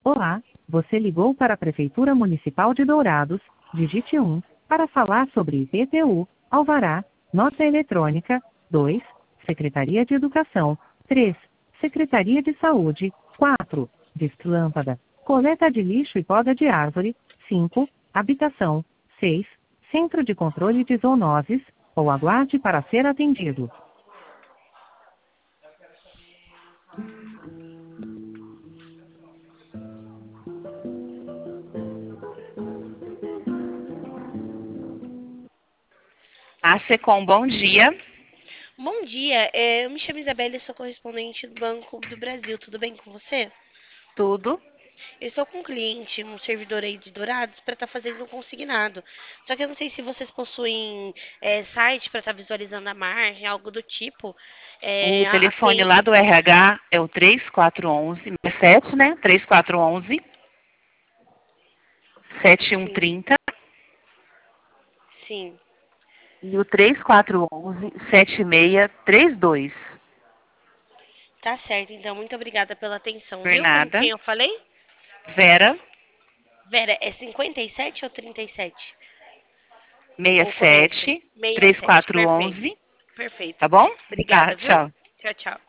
Olá, você ligou para a Prefeitura Municipal de Dourados, digite 1, para falar sobre IPTU, Alvará, Nota Eletrônica, 2, Secretaria de Educação, 3, Secretaria de Saúde, 4, Desplâmpada, Coleta de Lixo e Poda de Árvore, 5, Habitação, 6, Centro de Controle de Zoonoses, ou aguarde para ser atendido. A Secom, bom dia. Bom dia, eu me chamo Isabela e sou correspondente do Banco do Brasil. Tudo bem com você? Tudo. Eu estou com um cliente, um servidor aí de Dourados, para estar fazendo um consignado. Só que eu não sei se vocês possuem site para estar visualizando a margem, algo do tipo. O A telefone cliente. lá do RH é o 3411, 7, né? 3411 Sim, 7130 sim. e o 3411 7632. Tá certo, então. Muito obrigada pela atenção, viu? Como Bernarda, quem eu falei? Vera, Vera, é 57 ou 37? Ou começa? 67 67, perfeito. 3411, Perfeito. tá bom? Tá, Obrigada, viu? tchau. Tchau, tchau.